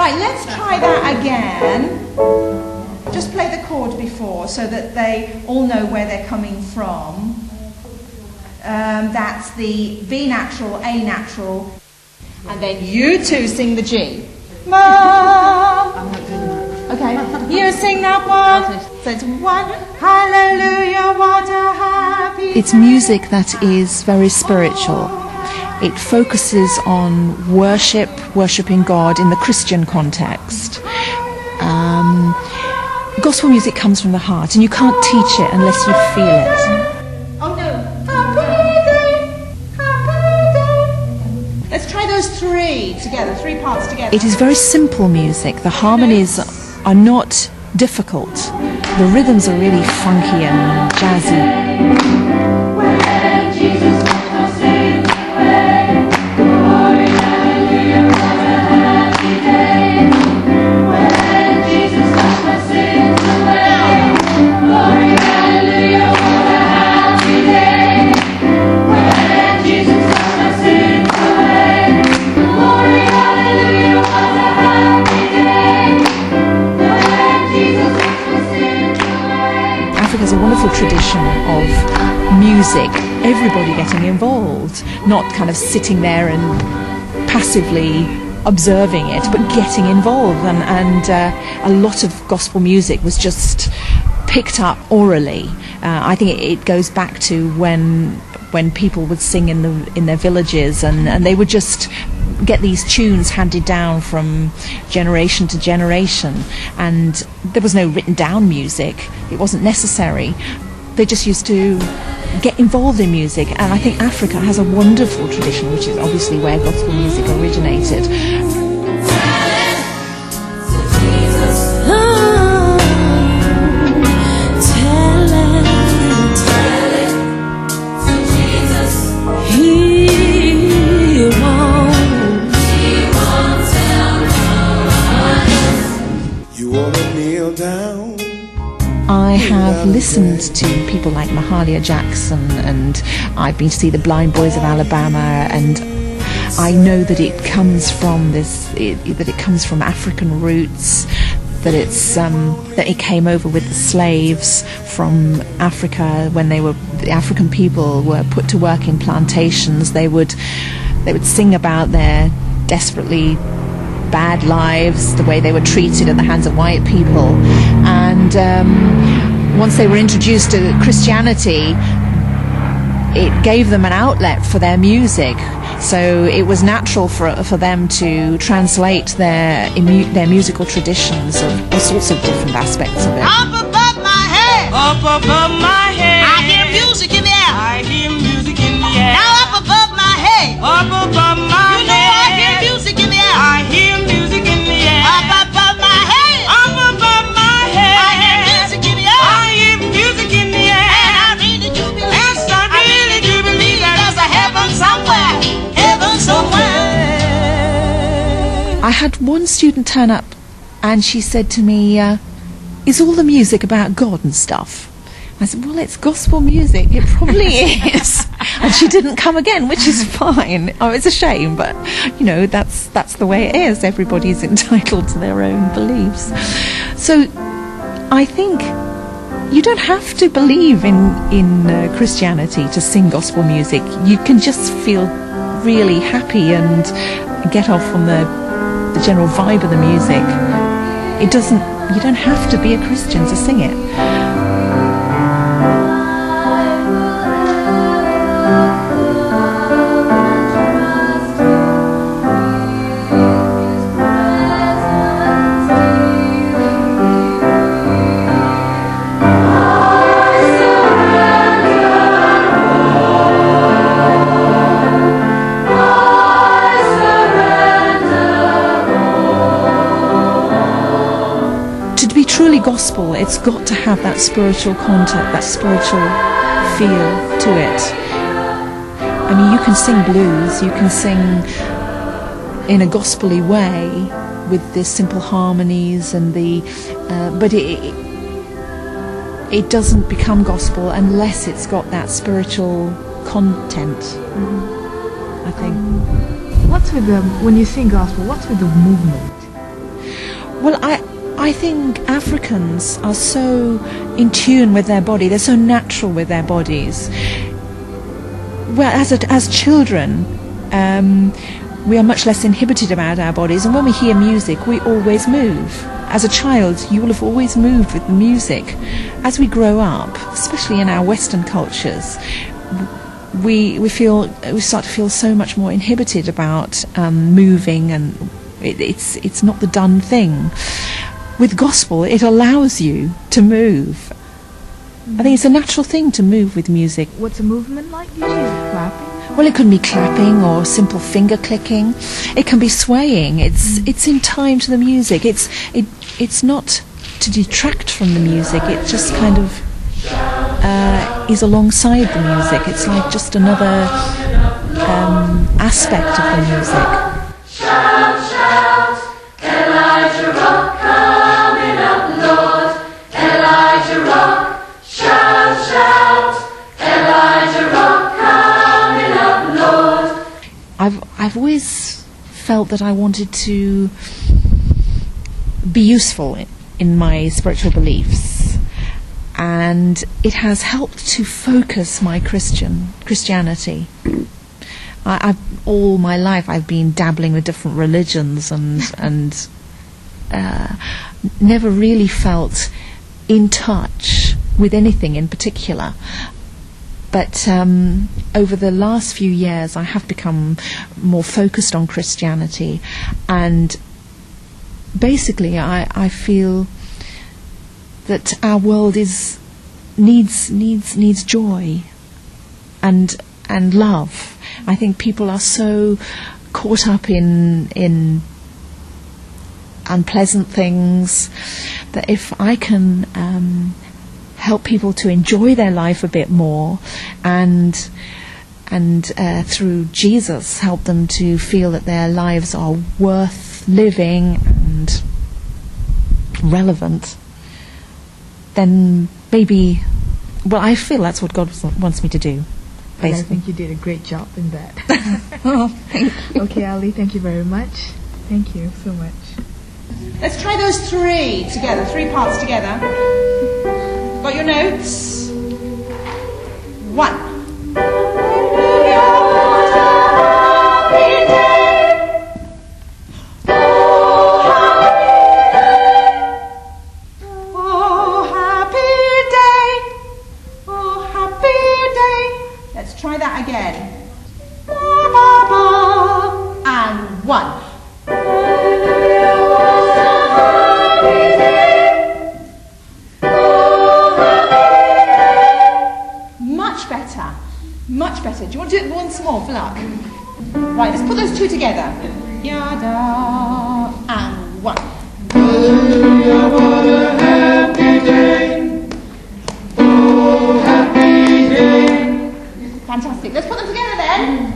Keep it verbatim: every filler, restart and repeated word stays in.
Right, let's try that again. Just play the chord before so that they all know where they're coming from. Um, that's the B natural, A natural, and then you two sing the G. Mom. I'm not doing that. Okay, you sing that one. So it's one. Hallelujah, what a happy. It's music that is very spiritual. It focuses on worship, worshipping God in the Christian context. Um, gospel music comes from the heart, and you can't teach it unless you feel it. Oh no. Happy day, happy day. Let's try those three together, three parts together. It is very simple music. The harmonies are not difficult. The rhythms are really funky and jazzy. There's a wonderful tradition of music, everybody getting involved, not kind of sitting there and passively observing it, but getting involved. And, and uh, a lot of gospel music was just picked up orally. Uh, I think it, it goes back to when when people would sing in the in their villages, and, and they would just get these tunes handed down from generation to generation, and there was no written down music. It wasn't necessary. They just used to get involved in music, and I think Africa has a wonderful tradition, which is obviously where gospel music originated. I have listened to people like Mahalia Jackson, and I've been to see the Blind Boys of Alabama, and I know that it comes from this, it, that it comes from African roots, that it's um, that it came over with the slaves from Africa when they were the African people were put to work in plantations. They would they would sing about their desperately bad lives, the way they were treated at the hands of white people, and um, once they were introduced to Christianity, it gave them an outlet for their music. So it was natural for for them to translate their their musical traditions of all sorts of different aspects of it. Up above my head, up above my head, I hear music in the air. I hear music in the air. Now up above my head, up above my you know head, I hear music in the air. I hear music in the air. Up above my head, up above my head, I hear music in the air. I hear music in the air. And I really do believe, yes, I really do believe that there's a heaven somewhere, heaven somewhere. I had one student turn up, and she said to me, uh, "Is all the music about God and stuff?" I said, "Well, it's gospel music. It probably is." And she didn't come again, which is fine. Oh, it's a shame, but you know, that's that's the way it is. Everybody's entitled to their own beliefs. So I think you don't have to believe in in uh, Christianity to sing gospel music. You can just feel really happy and get off on the the general vibe of the music. It doesn't. You don't have to be a Christian to sing it. Truly gospel, it's got to have that spiritual contact, that spiritual feel to it. I mean, you can sing blues, you can sing in a gospel-y way with the simple harmonies and the, uh, but it, it doesn't become gospel unless it's got that spiritual content, mm-hmm. I think. What's with the, when you sing gospel, what's with the movement? Well, I I think Africans are so in tune with their body. They're so natural with their bodies. Well, as a, as children, um, we are much less inhibited about our bodies, and when we hear music, we always move. As a child, you will have always moved with the music. As we grow up, especially in our Western cultures, we we feel we start to feel so much more inhibited about um, moving, and it, it's it's not the done thing. With gospel, it allows you to move. I think it's a natural thing to move with music. What's a movement like usually? Clapping? Well, it can be clapping or simple finger clicking. It can be swaying. It's it's in time to the music. It's it it's not to detract from the music. It just kind of uh, is alongside the music. It's like just another um, aspect of the music. Shout, shout, Elijah Rock coming up, Lord. Elijah Rock, shout, shout, Elijah Rock coming up, Lord. I've I've always felt that I wanted to be useful in, in my spiritual beliefs, and it has helped to focus my Christian Christianity. I, I've all my life I've been dabbling with different religions and and uh, never really felt in touch with anything in particular. But um, over the last few years, I have become more focused on Christianity, and basically, I, I feel that our world is needs needs needs joy and and love. I think people are so caught up in in unpleasant things that if I can um, help people to enjoy their life a bit more, and and uh, through Jesus help them to feel that their lives are worth living and relevant, then maybe, well, I feel that's what God wants me to do. And I Basically. think you did a great job in that. Oh, thank you. Okay, Ali, thank you very much. Thank you so much. Let's try those three together, three parts together. Got your notes? One. Oh, happy day. Oh, happy day. Let's try that again. Ba, ba, ba. And one. Much better. Much better. Do you want to do it once more for luck? Right, let's put those two together. Yada. And one. Fantastic. Let's put them together then.